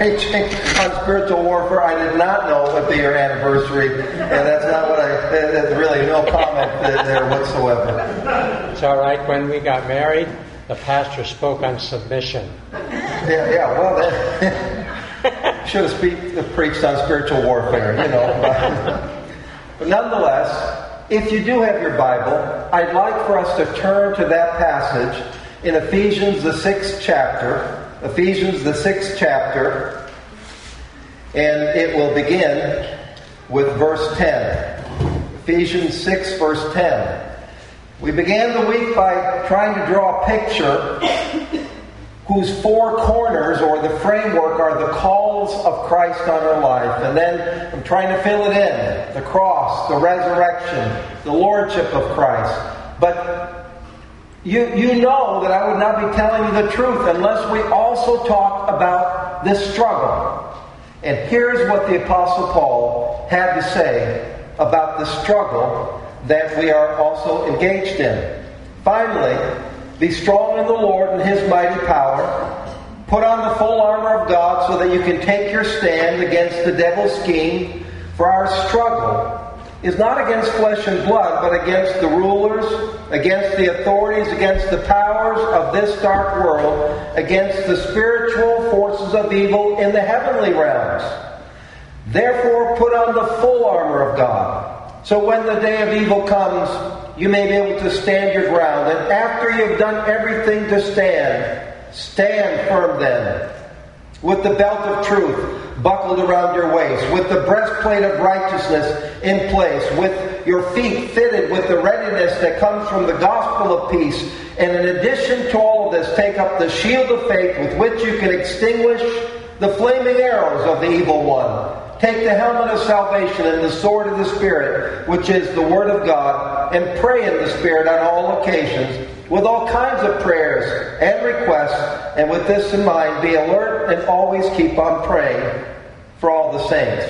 preaching on spiritual warfare. I did not know it would be your anniversary, and that's not what there's really no comment there whatsoever. It's all right. When we got married, the pastor spoke on submission. Yeah, well, then, should have preached on spiritual warfare, But nonetheless, if you do have your Bible, I'd like for us to turn to that passage in Ephesians, the 6th chapter. Ephesians, the 6th chapter. And it will begin with verse 10. Ephesians 6, verse 10. We began the week by trying to draw a picture whose four corners or the framework are the calls of Christ on our life. And then I'm trying to fill it in. The cross, the resurrection, the lordship of Christ. But you know that I would not be telling you the truth unless we also talk about this struggle. And here's what the Apostle Paul had to say about the struggle that we are also engaged in. Finally, be strong in the Lord and His mighty power. Put on the full armor of God so that you can take your stand against the devil's scheme. For our struggle is not against flesh and blood, but against the rulers, against the authorities, against the powers of this dark world, against the spiritual forces of evil in the heavenly realms. Therefore, put on the full armor of God, so when the day of evil comes, you may be able to stand your ground. And after you have done everything to stand firm then, with the belt of truth buckled around your waist, with the breastplate of righteousness in place, with your feet fitted with the readiness that comes from the gospel of peace. And in addition to all of this, take up the shield of faith with which you can extinguish the flaming arrows of the evil one. Take the helmet of salvation and the sword of the Spirit, which is the Word of God, and pray in the Spirit on all occasions, with all kinds of prayers and requests. And with this in mind, be alert and always keep on praying for all the saints.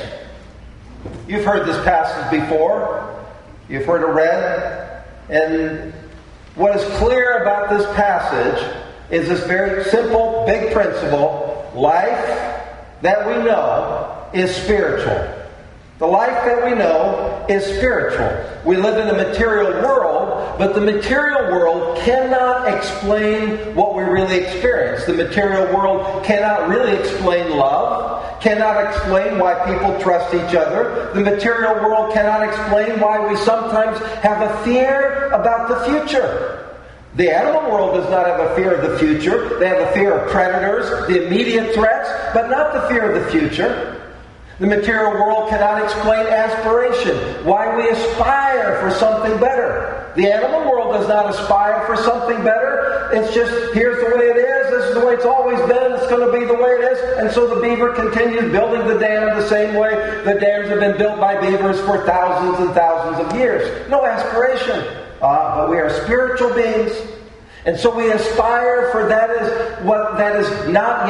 You've heard this passage before. You've heard it read. And what is clear about this passage is this very simple, big principle. Life that we know is spiritual. The life that we know is spiritual. We live in a material world, but the material world cannot explain what we really experience. The material world cannot really explain love, cannot explain why people trust each other. The material world cannot explain why we sometimes have a fear about the future. The animal world does not have a fear of the future. They have a fear of predators, the immediate threats, but not the fear of the future. The material world cannot explain aspiration, why we aspire for something better. The animal world does not aspire for something better. It's just, here's the way it is, this is the way it's always been, it's going to be the way it is. And so the beaver continues building the dam the same way the dams have been built by beavers for thousands and thousands of years. No aspiration. But we are spiritual beings. And so we aspire for that is not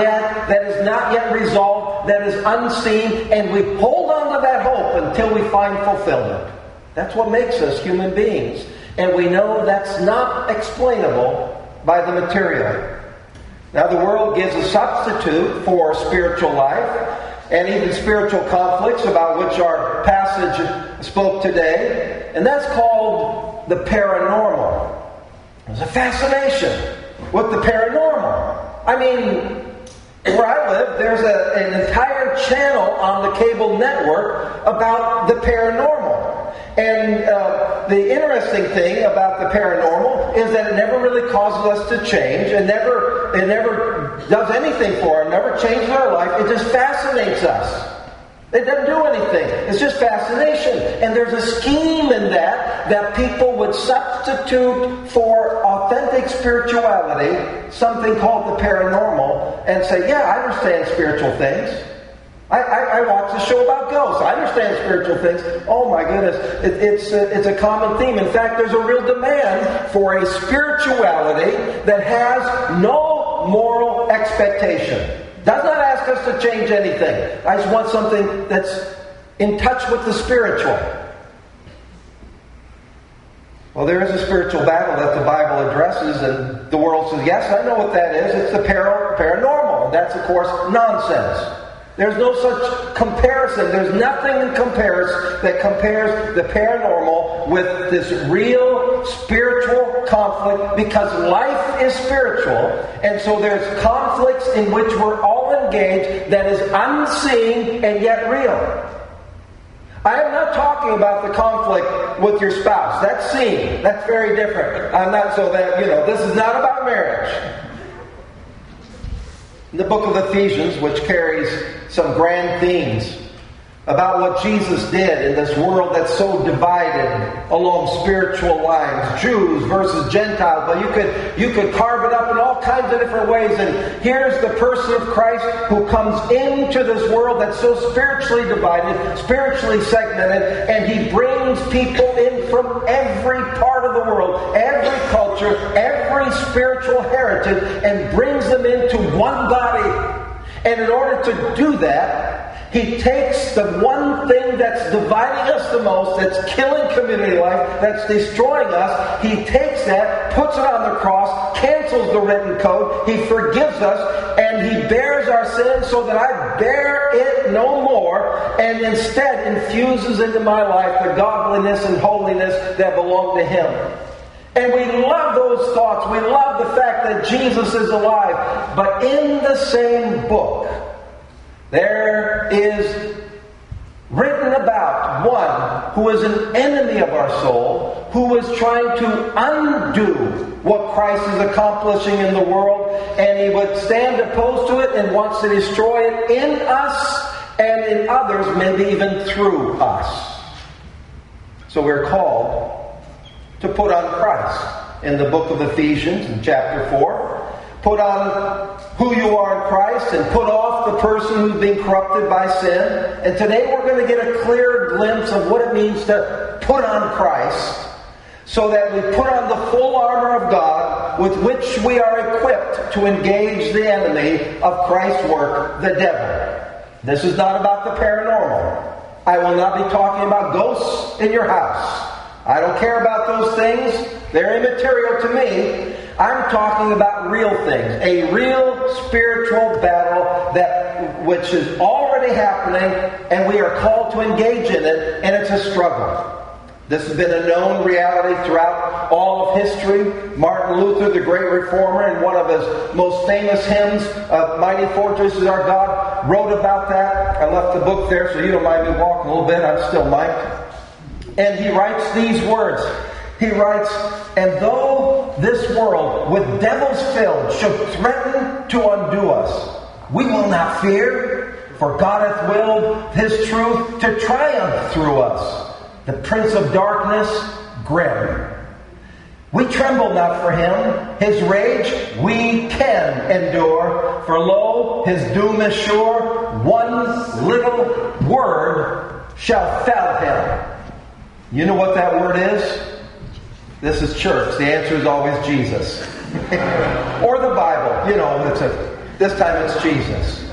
yet resolved, that is unseen, and we hold on to that hope until we find fulfillment. That's what makes us human beings. And we know that's not explainable by the material. Now the world gives a substitute for spiritual life, and even spiritual conflicts about which our passage spoke today, and that's called the paranormal. There's a fascination with the paranormal. I mean, where I live, there's an entire channel on the cable network about the paranormal. And the interesting thing about the paranormal is that it never really causes us to change. It never does anything for us. It never changes our life. It just fascinates us. It doesn't do anything. It's just fascination. And there's a scheme in that people would substitute for authentic spirituality, something called the paranormal, and say, yeah, I understand spiritual things. I watch a show about ghosts. I understand spiritual things. Oh my goodness. It's a common theme. In fact, there's a real demand for a spirituality that has no moral expectation. Does not ask us to change anything. I just want something that's in touch with the spiritual. Well, there is a spiritual battle that the Bible addresses, and the world says, yes, I know what that is. It's the paranormal. That's, of course, nonsense. There's no such comparison. There's nothing in comparison that compares the paranormal with this real spiritual conflict, because life is spiritual, and so there's conflicts in which we're all engaged that is unseen and yet real. I am not talking about the conflict with your spouse. That's seen. That's very different. I'm not so that, this is not about marriage. The book of Ephesians, which carries some grand themes about what Jesus did in this world that's so divided along spiritual lines, Jews versus Gentiles, but you could carve it up in all kinds of different ways. And here's the person of Christ who comes into this world that's so spiritually divided, spiritually segmented, and he brings people in from every part of the world, every culture, every spiritual heritage, and brings them into one body. And in order to do that, he takes the one thing that's dividing us the most, that's killing community life, that's destroying us. He takes that, puts it on the cross, cancels the written code. He forgives us, and he bears our sins so that I bear it no more, and instead infuses into my life the godliness and holiness that belong to him. And we love those thoughts. We love the fact that Jesus is alive. But in the same book, there is written about one who is an enemy of our soul, who is trying to undo what Christ is accomplishing in the world, and he would stand opposed to it and wants to destroy it in us and in others, maybe even through us. So we're called to put on Christ. In the book of Ephesians, in chapter 4, put on who you are in Christ and put off the person who's been corrupted by sin. And today we're going to get a clear glimpse of what it means to put on Christ, so that we put on the full armor of God with which we are equipped to engage the enemy of Christ's work, the devil. This is not about the paranormal. I will not be talking about ghosts in your house. I don't care about those things. They're immaterial to me. I'm talking about real things. A real spiritual battle which is already happening, and we are called to engage in it, and it's a struggle. This has been a known reality throughout all of history. Martin Luther, the great reformer, in one of his most famous hymns, Mighty Fortress is Our God, wrote about that. I left the book there, so you don't mind me walking a little bit. I'm still mic'd. And he writes these words. He writes, "And though this world with devils filled should threaten to undo us, we will not fear, for God hath willed his truth to triumph through us. The prince of darkness, grim. We tremble not for him. His rage we can endure. For lo, his doom is sure. One little word shall fell him." You know what that word is? This is church. The answer is always Jesus. Or the Bible. This time it's Jesus.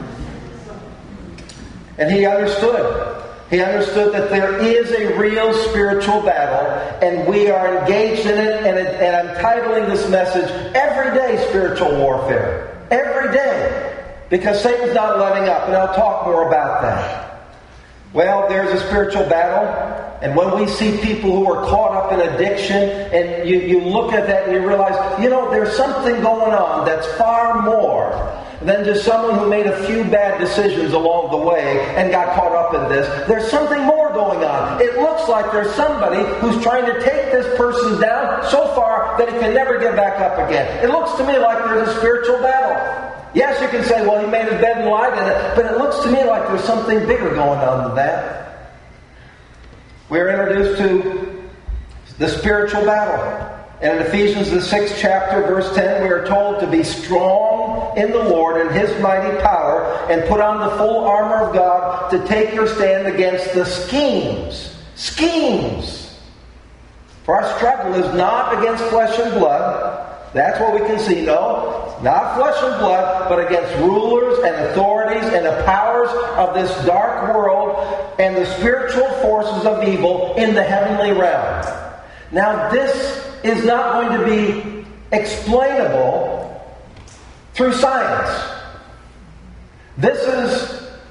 And he understood. He understood that there is a real spiritual battle, and we are engaged in it, and I'm titling this message, Everyday Spiritual Warfare. Every day. Because Satan's not letting up, and I'll talk more about that. Well, there's a spiritual battle, and when we see people who are caught up in addiction, and you look at that and you realize, there's something going on that's far more than just someone who made a few bad decisions along the way and got caught up in this. There's something more going on. It looks like there's somebody who's trying to take this person down so far that he can never get back up again. It looks to me like there's a spiritual battle. Yes, you can say, well, he made his bed and lied in it, but it looks to me like there's something bigger going on than that. We're introduced to the spiritual battle. And in Ephesians, the 6th chapter, verse 10, we are told to be strong in the Lord and his mighty power, and put on the full armor of God to take your stand against the schemes. Schemes! For our struggle is not against flesh and blood. That's what we can see. No, not flesh and blood, but against rulers and authorities and the powers of this dark world and the spiritual forces of evil in the heavenly realm. Now, this is not going to be explainable through science. This is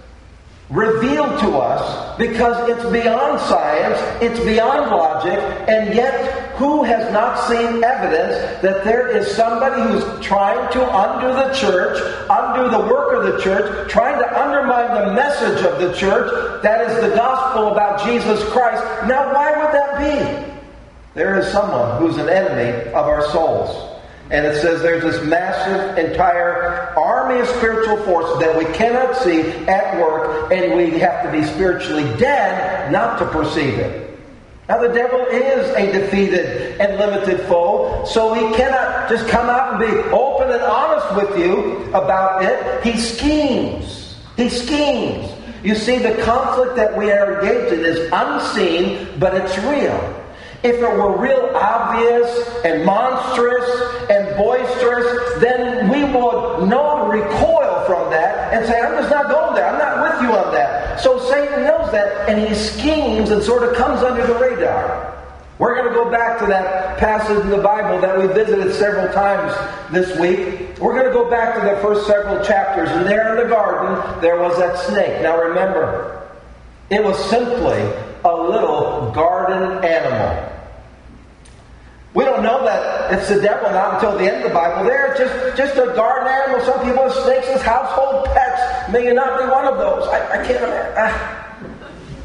revealed to us because it's beyond science, it's beyond logic, and yet who has not seen evidence that there is somebody who's trying to undo the church, undo the work of the church, trying to undermine the message of the church, that is the gospel about Jesus Christ. Now, why would that be? There is someone who's an enemy of our souls. And it says there's this massive, entire army of spiritual forces that we cannot see at work, and we have to be spiritually dead not to perceive it. Now, the devil is a defeated and limited foe, so he cannot just come out and be open and honest with you about it. He schemes. He schemes. You see, the conflict that we are engaged in is unseen, but it's real. If it were real obvious and monstrous and boisterous, then we would know to recoil from that and say, I'm just not going there. I'm not with you on that. So Satan knows that, and he schemes and sort of comes under the radar. We're going to go back to that passage in the Bible that we visited several times this week. We're going to go back to the first several chapters, and there in the garden, there was that snake. Now remember, it was simply a little garden animal. We don't know that it's the devil not until the end of the Bible. They're just a garden animal. Some people have snakes as household pets. May you not be one of those. I can't imagine.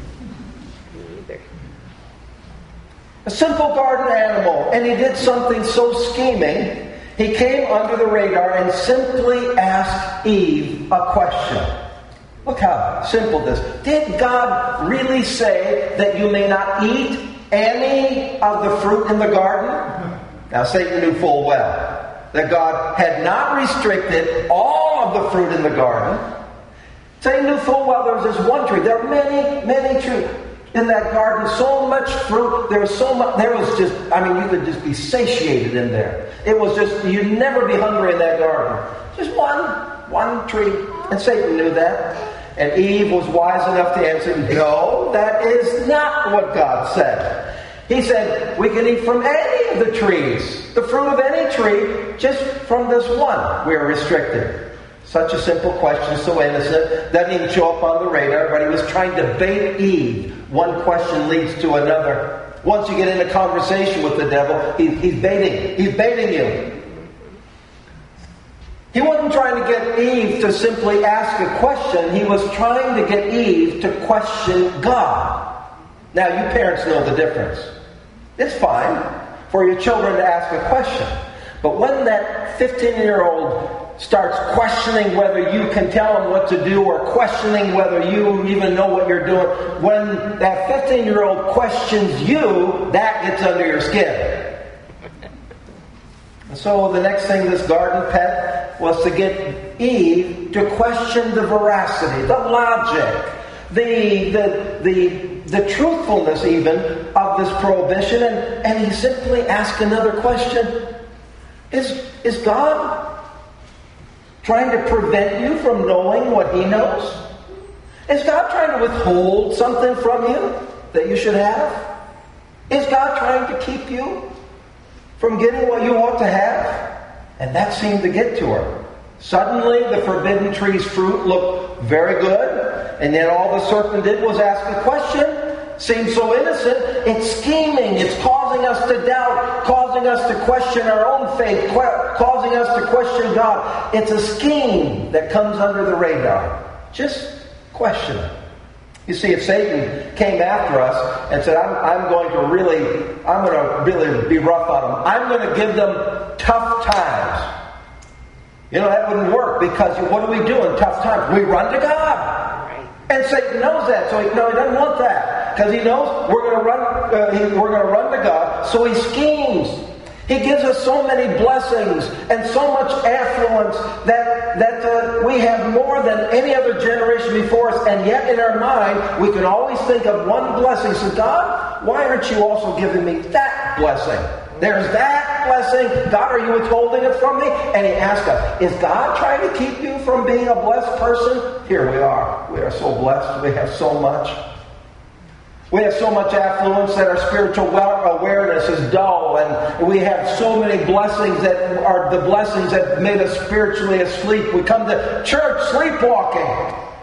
A simple garden animal. And he did something so scheming. He came under the radar and simply asked Eve a question. Look how simple this is. Did God really say that you may not eat any of the fruit in the garden? Now Satan knew full well that God had not restricted all of the fruit in the garden. Satan knew full well there was this one tree. There are many, many trees in that garden. So much fruit. There was so much. There was just, you could just be satiated in there. It was just, you'd never be hungry in that garden. Just one tree. And Satan knew that. And Eve was wise enough to answer, no, that is not what God said. He said, we can eat from any of the trees, the fruit of any tree, just from this one. We are restricted. Such a simple question, so innocent, doesn't even show up on the radar, but he was trying to bait Eve. One question leads to another. Once you get in a conversation with the devil, he's baiting you. He wasn't trying to get Eve to simply ask a question. He was trying to get Eve to question God. Now, you parents know the difference. It's fine for your children to ask a question. But when that 15-year-old starts questioning whether you can tell them what to do or questioning whether you even know what you're doing, when that 15-year-old questions you, that gets under your skin. And so the next thing this garden pet was to get Eve to question the veracity, the logic, the truthfulness even of this prohibition. And he simply asked another question. Is God trying to prevent you from knowing what he knows? Is God trying to withhold something from you that you should have? Is God trying to keep you from getting what you ought to have? And that seemed to get to her. Suddenly, the forbidden tree's fruit looked very good, and then all the serpent did was ask a question. Seems so innocent. It's scheming. It's causing us to doubt, causing us to question our own faith, causing us to question God. It's a scheme that comes under the radar. Just question it. You see, if Satan came after us and said, I'm going to really be rough on them. I'm going to give them tough times. That wouldn't work, because what do we do in tough times? We run to God. And Satan knows that, so he doesn't want that, because he knows we're going to run to God. So he schemes. He gives us so many blessings and so much affluence that we have more than any other generation before us. And yet in our mind, we can always think of one blessing. So God, why aren't you also giving me that blessing? There's that blessing. God, are you withholding it from me? And he asks us, is God trying to keep you from being a blessed person? Here we are. We are so blessed. We have so much. We have so much affluence that our spiritual awareness is dull, and we have so many blessings that are the blessings that made us spiritually asleep. We come to church sleepwalking.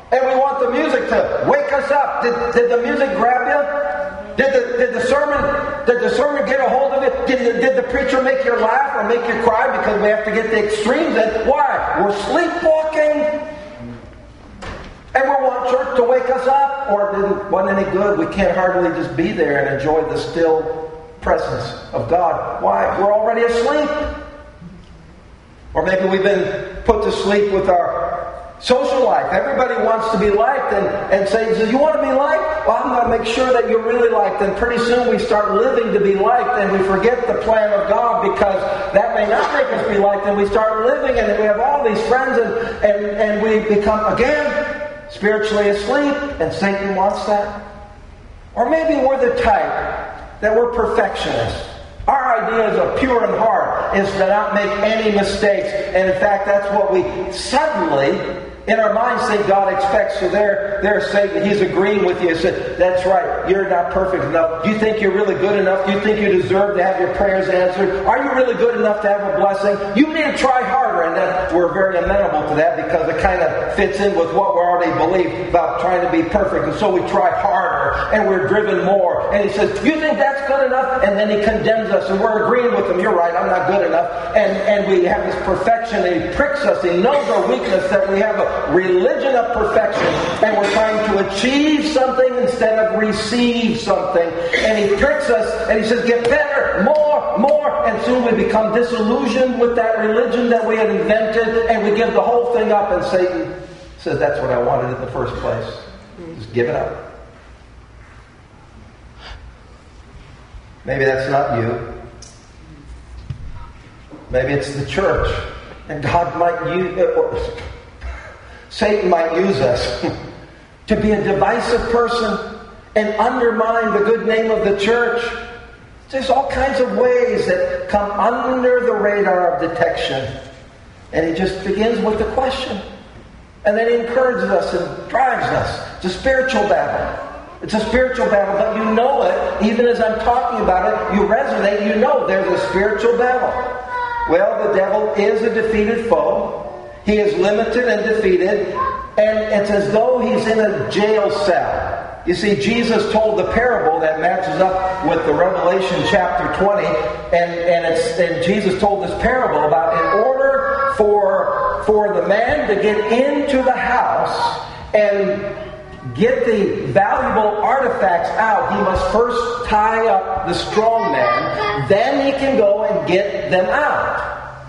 And we want the music to wake us up. Did the music grab you? Did the sermon get a hold of it? Did the preacher make you laugh or make you cry? Because we have to get the extremes in. Why? We're sleepwalking. And we want church to wake us up. Or it wasn't any good. We can't hardly just be there and enjoy the still presence of God. Why? We're already asleep. Or maybe we've been put to sleep with our social life. Everybody wants to be liked and says, you want to be liked? Well, I'm going to make sure that you're really liked. And pretty soon we start living to be liked and we forget the plan of God because that may not make us be liked. And we start living and we have all these friends and we become, again, spiritually asleep. And Satan wants that. Or maybe we're the type that we're perfectionists. Our ideas of pure in heart is to not make any mistakes. And in fact, that's what we suddenly, in our minds, think God expects. So there's Satan. He's agreeing with you. He said, that's right. You're not perfect enough. Do you think you're really good enough? Do you think you deserve to have your prayers answered? Are you really good enough to have a blessing? You need to try harder. And then we're very amenable to that because it kind of fits in with what we already believe about trying to be perfect. And so we try harder and we're driven more. And he says, you think that's good enough? And then he condemns us and we're agreeing with him. You're right. I'm not good enough. And we have this perfection and he pricks us. He knows our weakness that we have a religion of perfection and we're trying to achieve something instead of receive something. And he tricks us and he says, get better, more. And soon we become disillusioned with that religion that we had invented and we give the whole thing up. And Satan says, that's what I wanted in the first place. Just give it up. Maybe that's not you. Maybe it's the church. And God might use, Satan might use us to be a divisive person and undermine the good name of the church. There's all kinds of ways that come under the radar of detection. And he just begins with the question. And then he encourages us and drives us. It's a spiritual battle. It's a spiritual battle, but you know it. Even as I'm talking about it, you resonate. You know there's a spiritual battle. Well, the devil is a defeated foe. He is limited and defeated. And it's as though he's in a jail cell. You see, Jesus told the parable that matches up with the Revelation chapter 20. And Jesus told this parable about in order for the man to get into the house and get the valuable artifacts out, he must first tie up the strong man. Then he can go and get them out.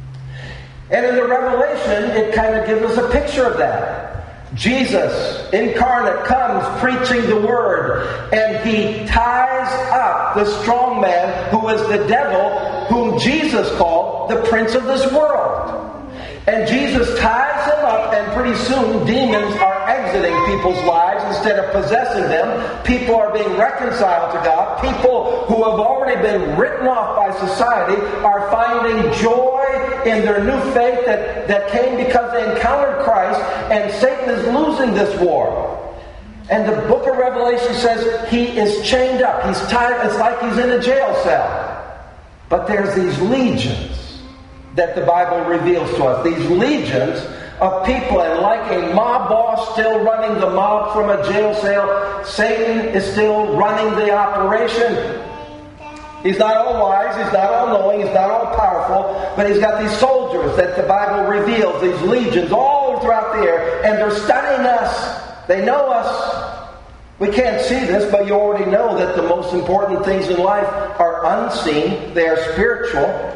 And in the Revelation, it kind of gives us a picture of that. Jesus, incarnate, comes preaching the Word, and he ties up the strong man who is the devil, whom Jesus called the prince of this world. And Jesus ties him up, and pretty soon demons are exiting people's lives instead of possessing them. People are being reconciled to God. People who have already been written off by society are finding joy in their new faith that came because they encountered Christ, and Satan is losing this war. And the book of Revelation says he is chained up. He's tied. It's like he's in a jail cell. But there's these legions that the Bible reveals to us. These legions of people, and like a mob boss still running the mob from a jail cell, Satan is still running the operation. He's not all wise, he's not all knowing, he's not all powerful, but he's got these soldiers that the Bible reveals, these legions all throughout the air, and they're studying us. They know us. We can't see this, but you already know that the most important things in life are unseen. They are spiritual.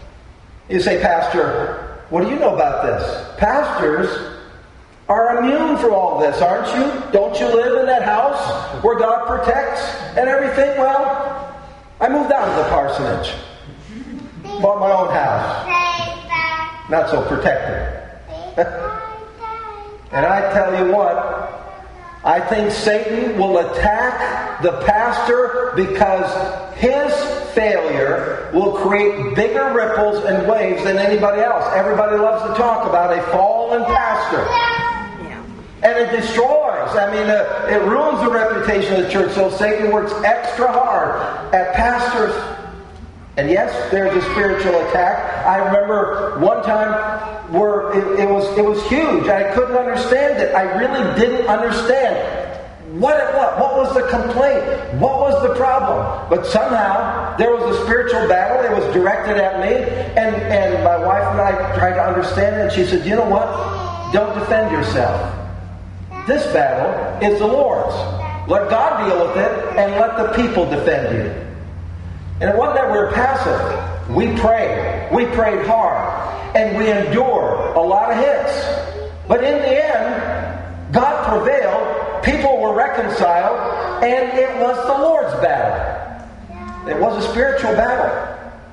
You say, Pastor, what do you know about this? Pastors are immune from all this, aren't you? Don't you live in that house where God protects and everything? Well, I moved out of the parsonage. Bought my own house. Not so protected. And I tell you what, I think Satan will attack the pastor because his failure will create bigger ripples and waves than anybody else. Everybody loves to talk about a fallen pastor. And it destroys. I mean, it ruins the reputation of the church. So Satan works extra hard at pastors And yes, there's a spiritual attack. I remember one time where it was huge. I couldn't understand it. I really didn't understand what was the complaint? What was the problem? But somehow there was a spiritual battle. It was directed at me, and my wife and I tried to understand it. And she said, "You know what? Don't defend yourself. This battle is the Lord's. Let God deal with it, and let the people defend you." And it wasn't that we were passive. We prayed. We prayed hard. And we endured a lot of hits. But in the end, God prevailed. People were reconciled. And it was the Lord's battle. It was a spiritual battle.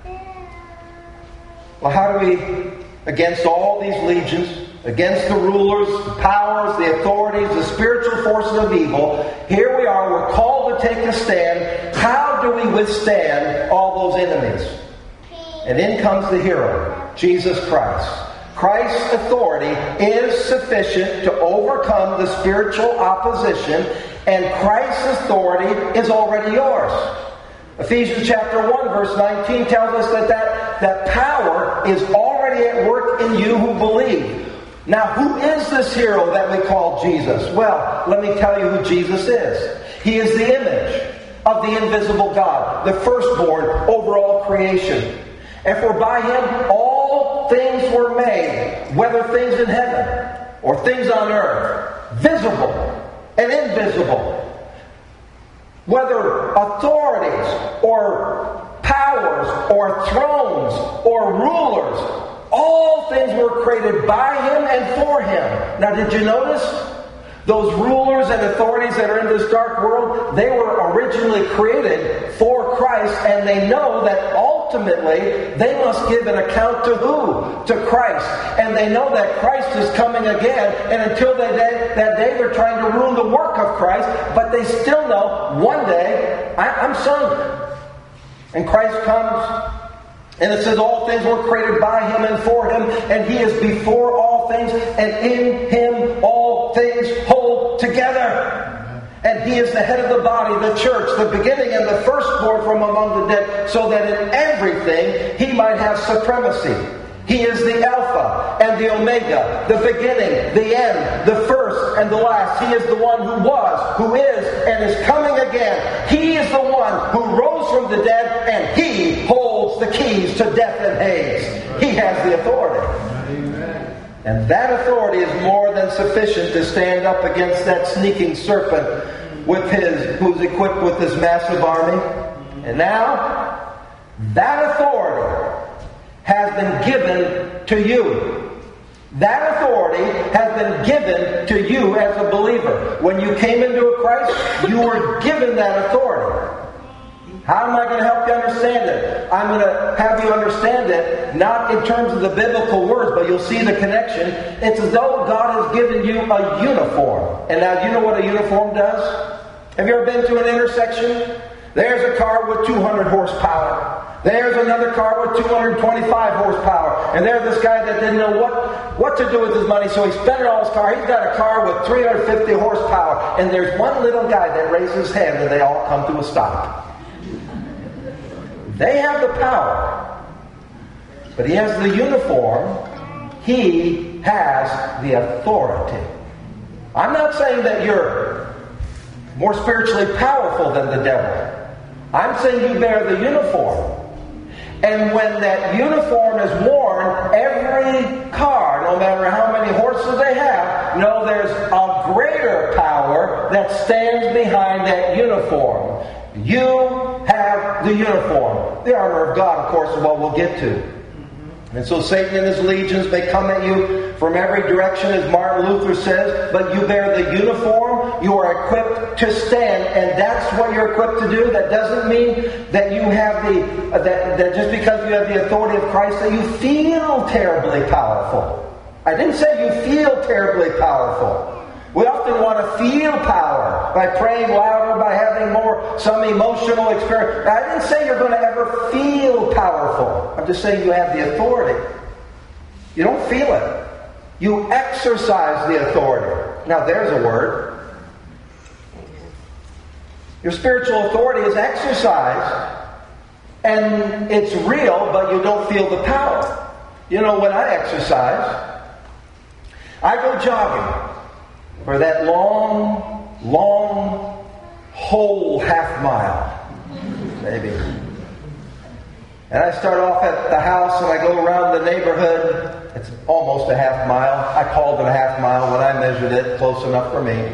Well, how do we, against all these legions, against the rulers, the powers, the authorities, the spiritual forces of evil, here we are, we're called to take a stand. How do we withstand all those enemies? And in comes the hero, Jesus Christ. Christ's authority is sufficient to overcome the spiritual opposition, and Christ's authority is already yours. Ephesians chapter 1 verse 19 tells us that power is already at work in you who believe. Now, who is this hero that we call Jesus? Well, let me tell you who Jesus is. He is the image of the invisible God, the firstborn over all creation. And for by Him all things were made, whether things in heaven or things on earth, visible and invisible, whether authorities or powers or thrones or rulers, all things were created by Him and for Him. Now, did you notice? Those rulers and authorities that are in this dark world, they were originally created for Christ, and they know that ultimately they must give an account to who? To Christ. And they know that Christ is coming again, and until that day they're trying to ruin the work of Christ, but they still know one day, I'm son. And Christ comes. And it says all things were created by Him and for Him, and He is before all things, and in Him all things hold together. And He is the head of the body, the church, the beginning and the firstborn from among the dead, so that in everything He might have supremacy. He is the Alpha and the Omega, the beginning, the end, the first and the last. He is the one who was, who is, and is coming again. He is the one who rose from the dead, and He holds the keys to death and Hades. He has the authority. Amen. And that authority is more than sufficient to stand up against that sneaking serpent who's equipped with this massive army. And now, that authority has been given to you. That authority has been given to you as a believer. When you came into Christ, you were given that authority. How am I going to help you understand it? I'm going to have you understand it, not in terms of the biblical words, but you'll see the connection. It's as though God has given you a uniform. And now, do you know what a uniform does? Have you ever been to an intersection? There's a car with 200 horsepower. There's another car with 225 horsepower. And there's this guy that didn't know what to do with his money, so he spent it on his car. He's got a car with 350 horsepower. And there's one little guy that raises his hand, and they all come to a stop. They have the power. But he has the uniform. He has the authority. I'm not saying that you're more spiritually powerful than the devil. I'm saying you bear the uniform. And when that uniform is worn, every car, no matter how many horses they have, know there's a greater power that stands behind that uniform. You have the uniform. The armor of God, of course, is what we'll get to. And so Satan and his legions may come at you from every direction, as Martin Luther says, but you bear the uniform, you are equipped to stand, and that's what you're equipped to do. That doesn't mean that you have that just because you have the authority of Christ that you feel terribly powerful. I didn't say you feel terribly powerful. We often want to feel power by praying louder, by having some emotional experience. I didn't say you're going to ever feel powerful. I'm just saying you have the authority. You don't feel it. You exercise the authority. Now there's a word. Your spiritual authority is exercised And it's real, but you don't feel the power. You know, when I exercise, I go jogging for that long, whole half mile, maybe. And I start off at the house and I go around the neighborhood. It's almost a half mile. I called it a half mile when I measured it, close enough for me.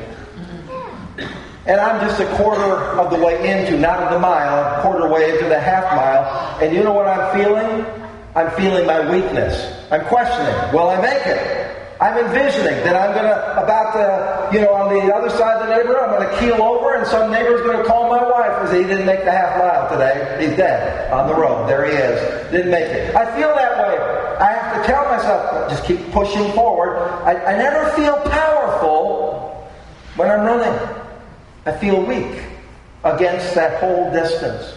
And I'm just a quarter of the way into, not of the mile, a quarter way into the half mile. And you know what I'm feeling? I'm feeling my weakness. I'm questioning, will I make it? I'm envisioning that I'm going to, on the other side of the neighborhood, I'm going to keel over and some neighbor's going to call my wife and say, he didn't make the half mile today. He's dead on the road. There he is. Didn't make it. I feel that way. I have to tell myself, just keep pushing forward. I never feel powerful when I'm running. I feel weak against that whole distance.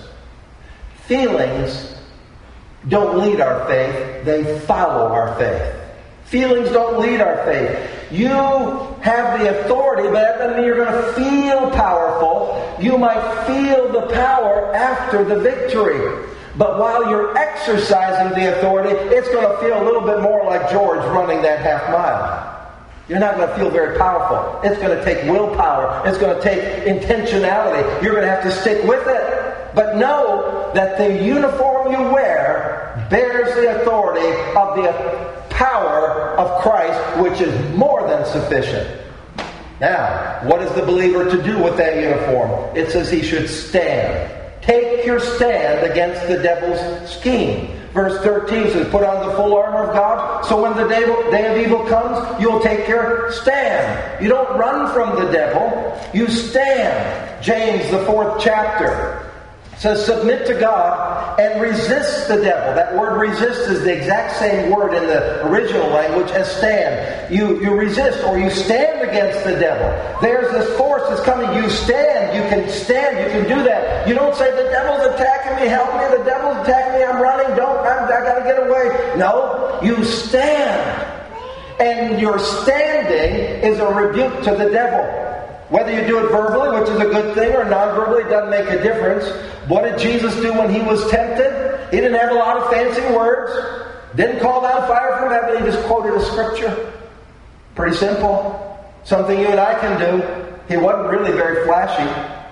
Feelings don't lead our faith. They follow our faith. Feelings don't lead our faith. You have the authority, but that doesn't mean you're going to feel powerful. You might feel the power after the victory. But while you're exercising the authority, it's going to feel a little bit more like George running that half mile. You're not going to feel very powerful. It's going to take willpower. It's going to take intentionality. You're going to have to stick with it. But know that the uniform you wear bears the authority of the power of Christ, which is more than sufficient. Now, what is the believer to do with that uniform? It says he should stand. Take your stand against the devil's scheme. Verse 13 says, put on the full armor of God, so when the day of evil comes, you'll take your stand. You don't run from the devil, you stand. James, the 4th chapter, says, submit to God and resist the devil. That word resist is the exact same word in the original language as stand. You resist, or you stand against the devil. There's this force that's coming. You stand, you can do that. You don't say, the devil's attacking me, help me, the devil's attacking me, I'm running, I gotta get away. No, you stand. And your standing is a rebuke to the devil. Whether you do it verbally, which is a good thing, or non-verbally, it doesn't make a difference. What did Jesus do when he was tempted? He didn't have a lot of fancy words. Didn't call down fire from heaven. He just quoted a scripture. Pretty simple. Something you and I can do. He wasn't really very flashy.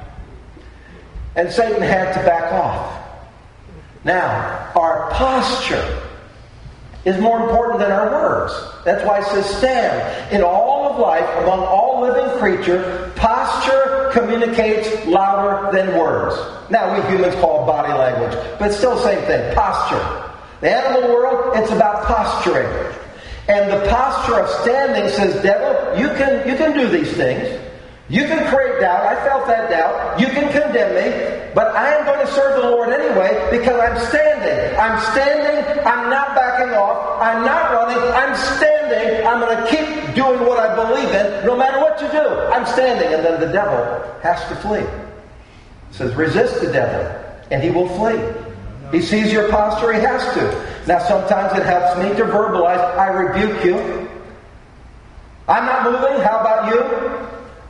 And Satan had to back off. Now, our posture is more important than our words. That's why it says stand. In all of life, among all living creature, posture communicates louder than words. Now, we humans call it body language, but it's still the same thing, posture. The animal world, it's about posturing. And the posture of standing says, devil, you can do these things. You can create doubt. I felt that doubt. You can condemn me. But I am going to serve the Lord anyway because I'm standing. I'm standing. I'm not backing off. I'm not running. I'm standing. I'm going to keep doing what I believe in no matter what you do. I'm standing. And then the devil has to flee. It says resist the devil and he will flee. He sees your posture. He has to. Now sometimes it helps me to verbalize, I rebuke you. I'm not moving. How about you?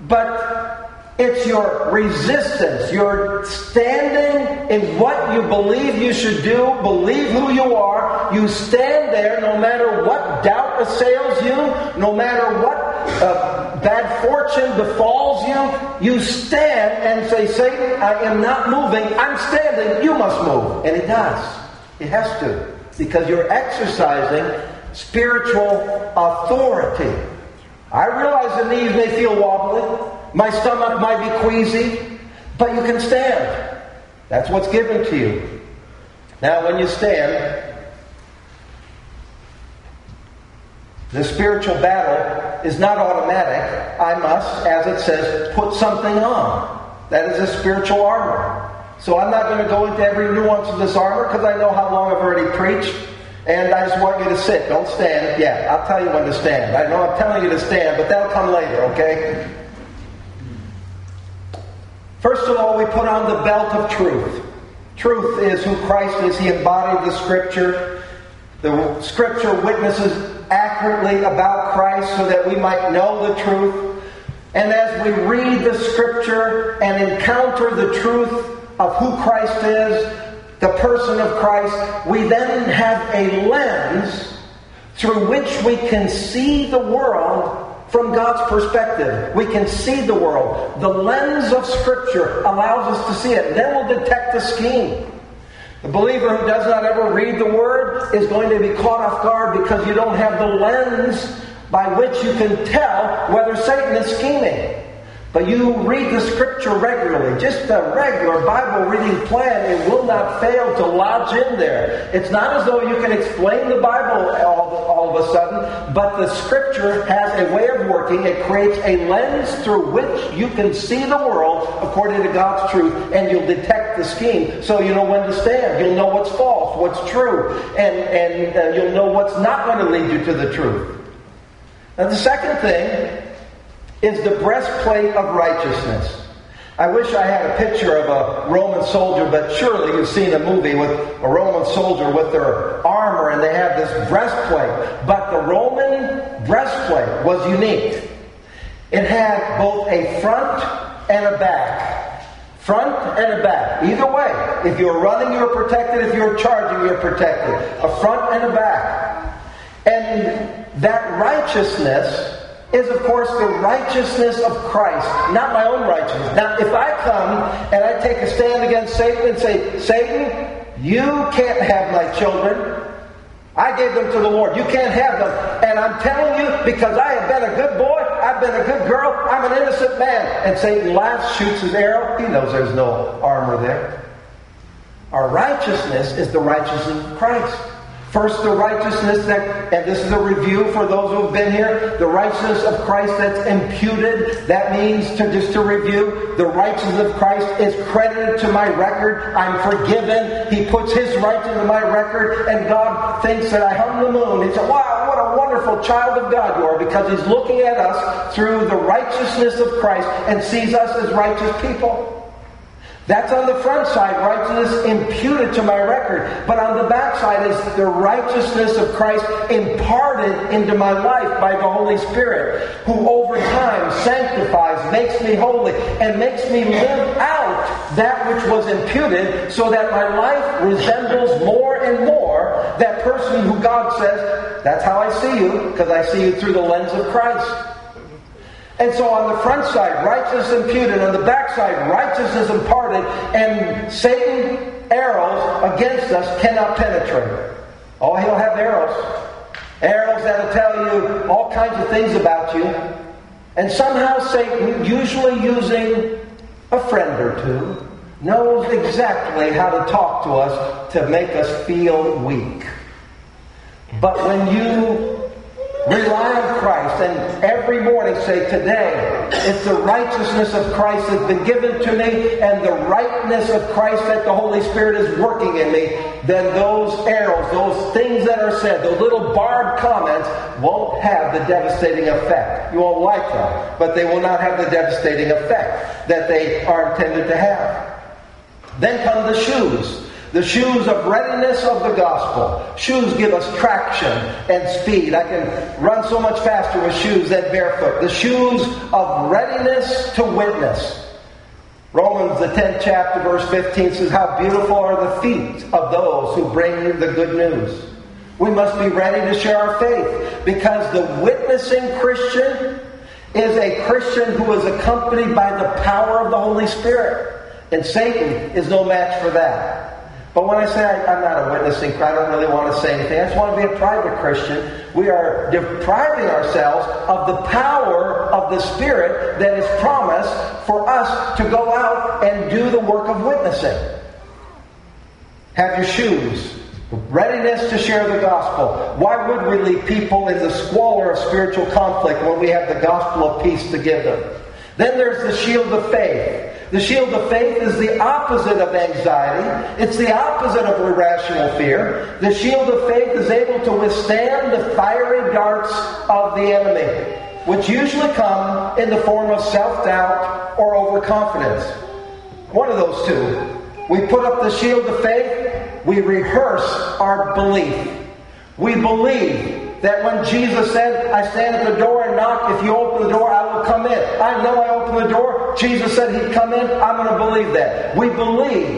But it's your resistance, your standing in what you believe you should do, believe who you are. You stand there no matter what doubt assails you, no matter what bad fortune befalls you. You stand and say, Satan, I am not moving. I'm standing. You must move. And it does. It has to. Because you're exercising spiritual authority. I realize the knees may feel wobbly. My stomach might be queasy. But you can stand. That's what's given to you. Now, when you stand, the spiritual battle is not automatic. I must, as it says, put something on. That is a spiritual armor. So I'm not going to go into every nuance of this armor because I know how long I've already preached. And I just want you to sit. Don't stand. Yeah, I'll tell you when to stand. I know I'm telling you to stand, but that'll come later, okay? First of all, we put on the belt of truth. Truth is who Christ is. He embodied the Scripture. The Scripture witnesses accurately about Christ so that we might know the truth. And as we read the Scripture and encounter the truth of who Christ is, the person of Christ, we then have a lens through which we can see the world from God's perspective. We can see the world. The lens of Scripture allows us to see it. Then we'll detect the scheme. The believer who does not ever read the Word is going to be caught off guard because you don't have the lens by which you can tell whether Satan is scheming. But you read the Scripture regularly, just a regular Bible reading plan, it will not fail to lodge in there. It's not as though you can explain the Bible all of a sudden, but the Scripture has a way of working. It creates a lens through which you can see the world according to God's truth, and you'll detect the scheme, so you know when to stand. You'll know what's false, what's true, and you'll know what's not going to lead you to the truth. Now the second thing is the breastplate of righteousness. I wish I had a picture of a Roman soldier, but surely you've seen a movie with a Roman soldier with their armor and they have this breastplate. But the Roman breastplate was unique. It had both a front and a back. Front and a back. Either way. If you're running, you're protected. If you're charging, you're protected. A front and a back. And that righteousness is, of course, the righteousness of Christ, not my own righteousness. Now, if I come and I take a stand against Satan and say, Satan, you can't have my children. I gave them to the Lord. You can't have them. And I'm telling you, because I have been a good boy, I've been a good girl, I'm an innocent man. And Satan laughs, shoots his arrow. He knows there's no armor there. Our righteousness is the righteousness of Christ. First, the righteousness and this is a review for those who have been here, the righteousness of Christ that's imputed. That means, just to review, the righteousness of Christ is credited to my record. I'm forgiven. He puts His righteousness in my record, and God thinks that I hung the moon. He said, wow, what a wonderful child of God you are, because He's looking at us through the righteousness of Christ and sees us as righteous people. That's on the front side, righteousness imputed to my record. But on the back side is the righteousness of Christ imparted into my life by the Holy Spirit, who over time sanctifies, makes me holy, and makes me live out that which was imputed, so that my life resembles more and more that person who God says, that's how I see you, because I see you through the lens of Christ. And so on the front side, righteousness imputed. On the back side, righteousness imparted. And Satan's arrows against us cannot penetrate. Oh, he'll have arrows. Arrows that'll tell you all kinds of things about you. And somehow Satan, usually using a friend or two, knows exactly how to talk to us to make us feel weak. But when you rely on Christ and every morning say, today it's the righteousness of Christ that's been given to me and the rightness of Christ that the Holy Spirit is working in me, then those arrows, those things that are said, those little barbed comments won't have the devastating effect. You won't like them, but they will not have the devastating effect that they are intended to have. Then come the shoes. The shoes of readiness of the gospel. Shoes give us traction and speed. I can run so much faster with shoes than barefoot. The shoes of readiness to witness. Romans, the 10th chapter, verse 15 says, how beautiful are the feet of those who bring the good news. We must be ready to share our faith, because the witnessing Christian is a Christian who is accompanied by the power of the Holy Spirit. And Satan is no match for that. But when I say I'm not a witnessing Christian, I don't really want to say anything. I just want to be a private Christian. We are depriving ourselves of the power of the Spirit that is promised for us to go out and do the work of witnessing. Have your shoes. Readiness to share the gospel. Why would we leave people in the squalor of spiritual conflict when we have the gospel of peace to give them? Then there's the shield of faith. The shield of faith is the opposite of anxiety. It's the opposite of irrational fear. The shield of faith is able to withstand the fiery darts of the enemy, which usually come in the form of self-doubt or overconfidence. One of those two. We put up the shield of faith. We rehearse our belief. We believe that when Jesus said, I stand at the door and knock, if you open the door, I will come in. I know I open the door. Jesus said He'd come in. I'm going to believe that. We believe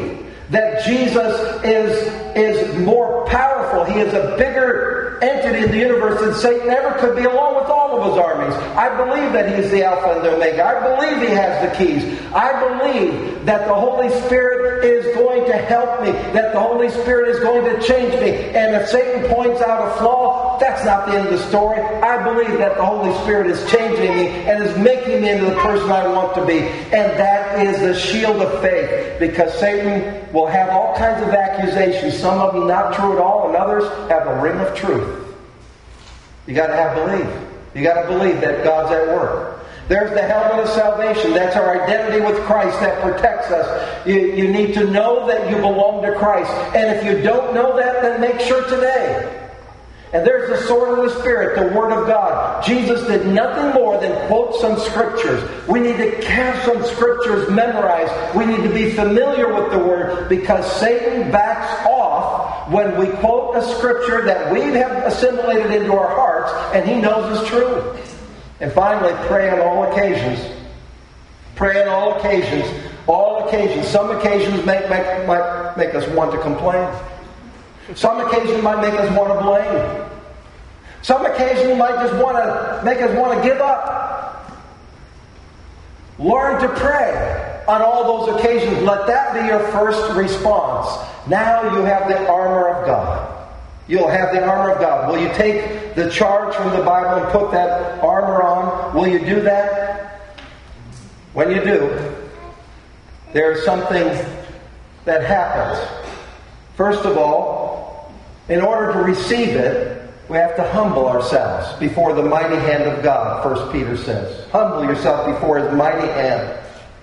that Jesus is more powerful. He is a bigger entity in the universe than Satan ever could be, along with all of his armies. I believe that he is the Alpha and the Omega. I believe he has the keys. I believe that the Holy Spirit is going to help me, that the Holy Spirit is going to change me. And if Satan points out a flaw, that's not the end of the story. I believe that the Holy Spirit is changing me and is making me into the person I want to be. And that is the shield of faith, because Satan will have all kinds of accusations, some of them not true at all, and others have a ring of truth. You got to have belief. You got to believe that God's at work. There's the helmet of salvation. That's our identity with Christ that protects us. You need to know that you belong to Christ. And if you don't know that, then make sure today. And there's the sword of the Spirit, the Word of God. Jesus did nothing more than quote some scriptures. We need to have some scriptures memorized. We need to be familiar with the Word, because Satan backs off when we quote a scripture that we have assimilated into our hearts and he knows is true. And finally, pray on all occasions. Pray on all occasions. All occasions. Some occasions might make us want to complain. Some occasions might make us want to blame. Some occasions might just want to make us want to give up. Learn to pray on all those occasions. Let that be your first response. Now you have the armor of God. You'll have the armor of God. Will you take the charge from the Bible and put that armor on? Will you do that? When you do, there's something that happens. First of all, in order to receive it, we have to humble ourselves before the mighty hand of God, 1 Peter says. Humble yourself before His mighty hand.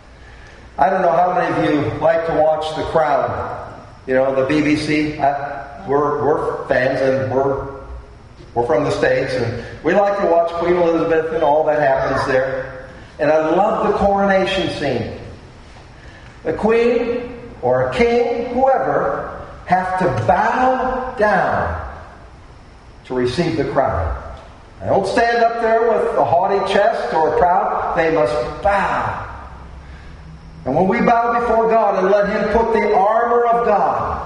I don't know how many of you like to watch The Crown. You know, the BBC. We're fans, and we're from the States, and we like to watch Queen Elizabeth and all that happens there. And I love the coronation scene. The Queen or a king, whoever, have to bow down to receive the crown. They don't stand up there with a haughty chest or proud. They must bow. And when we bow before God and let Him put the armor of God,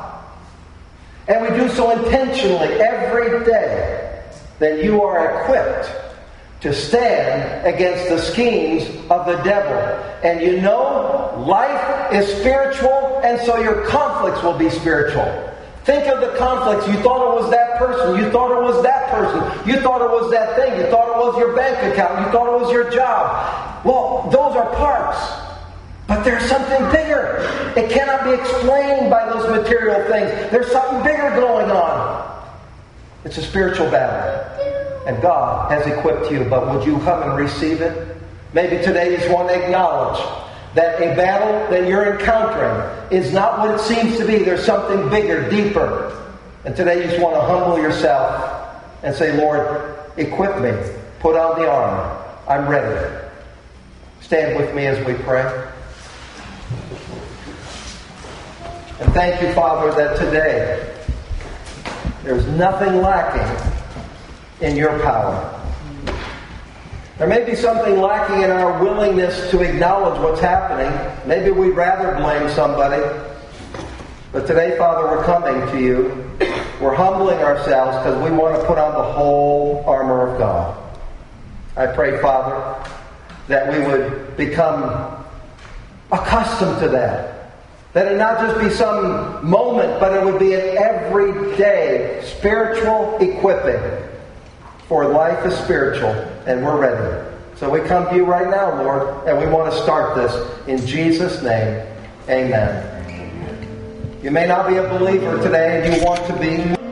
and we do so intentionally every day, then you are equipped to stand against the schemes of the devil. And you know, life is spiritual, and so your conflicts will be spiritual. Think of the conflicts. You thought it was that person. You thought it was that person. You thought it was that thing. You thought it was your bank account. You thought it was your job. Well, those are parts. But there's something bigger. It cannot be explained by those material things. There's something bigger going on. It's a spiritual battle. And God has equipped you. But would you come and receive it? Maybe today you just want to acknowledge that a battle that you're encountering is not what it seems to be. There's something bigger, deeper. And today you just want to humble yourself and say, Lord, equip me. Put on the armor. I'm ready. Stand with me as we pray. And thank you, Father, that today there's nothing lacking in your power. There may be something lacking in our willingness to acknowledge what's happening. Maybe we'd rather blame somebody. But today, Father, we're coming to you. We're humbling ourselves because we want to put on the whole armor of God. I pray, Father, that we would become accustomed to that. That it not just be some moment, but it would be an everyday spiritual equipping. For life is spiritual, and we're ready. So we come to you right now, Lord, and we want to start this in Jesus' name. Amen. You may not be a believer today, and you want to be.